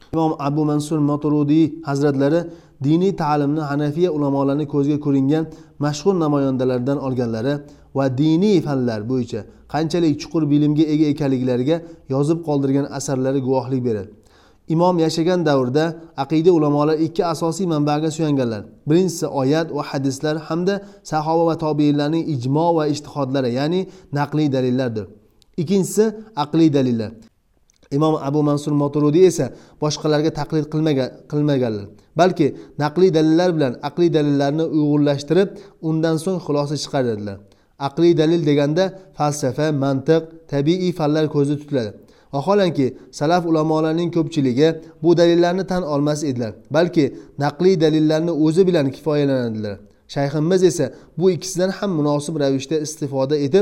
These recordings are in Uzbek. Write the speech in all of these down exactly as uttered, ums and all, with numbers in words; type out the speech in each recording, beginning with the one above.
Imom Abu Mansur Moturidiy hazratlari diniy ta'limni Hanafiya ulamolarining ko'zga ko'ringan mashhur namoyandalardan olganlari va diniy fanlar bo'yicha qanchalik chuqur bilimga ega ekanliklariga yozib qoldirgan asarlari guvohlik beradi. Imom yashagan davrda aqida ulamolar ikki asosiy manbaga suyanganlar. Birinchisi oyat va hadislar hamda sahoba va tobiinlarning ijmo va ijtihodlari, ya'ni naqliy dalillardir. Ikkinchisi aqliy dalillar. Imom Abu Mansur Moturidiy esa boshqalarga taqlid qilmagan qilmaganlar, balki naqliy dalillar bilan aqliy dalillarni uyg'unlashtirib, undan so'ng xulosa chiqaradilar. Aqliy dalil deganda falsafa, mantiq, tabiiy fanlar ko'zda tutiladi. Vaholanki salaf ulamolarining ko'pchiligi bu dalillarni tan olmas edilar, balki naqliy dalillarni o'zi bilan kifoyalanadilar. Shayximiz esa bu ikkisidan ham munosib ravishda istifoda etib,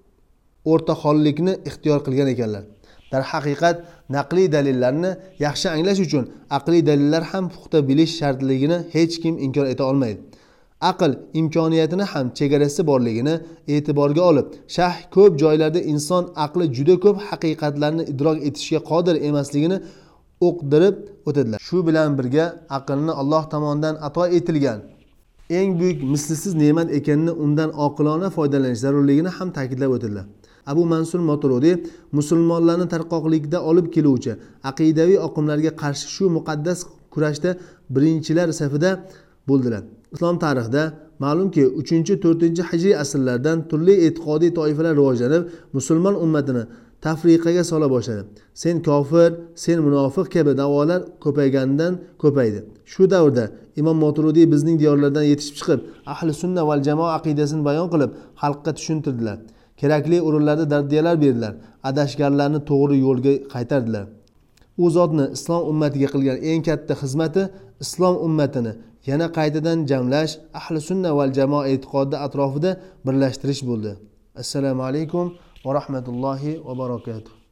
o'rtahollikni ixtiyor qilgan ekanlar. Dar haqiqat naqliy dalillarni yaxshi anglash uchun aqliy dalillar ham puxta bilish shartligini hech kim inkor eta olmaydi. Aql imkoniyatini ham chegarasi borligini e'tiborga olib, shayx ko'p joylarda inson aqli juda ko'p haqiqatlarni idrok etishga qodir emasligini o'qdirib o'tadilar. Shu bilan birga aqlni Alloh tomonidan ato etilgan eng buyuk mislsiz ne'mat ekanini, undan oqilona foydalanish zarurligini ham ta'kidlab o'tadilar. Abu Mansur Moturidiy musulmonlarni tarqoqlikda olib keluvchi aqidaviy oqimlarga qarshi shu muqaddas kurashda birinchilar safida bo'ldilar. Islom tarixida ma'lumki uchinchi to'rtinchi hijriy asrlardan turli e'tiqodiy toifalar rivojlanib, musulmon ummatini tafriqaga sola boshladi. Sen kofir, sen munofiq kabi da'volar ko'paygandan ko'paydi. Shu davrda Imom Moturidiy bizning diyorlardan yetishib chiqib, ahli sunna val jamoa aqidasini bayon qilib, xalqqa tushuntirdilar. Kerakli o'rinlarda dardiyalar berdilar, adashganlarni to'g'ri yo'lga qaytardilar. U zotni islom ummatiga qilgan eng katta xizmati islom ummatini yana qaytadan jamlash, ahli sunna val jamoa e'tiqodi atrofida birlashtirish bo'ldi. Assalomu alaykum va rahmatullohi va barakatuh.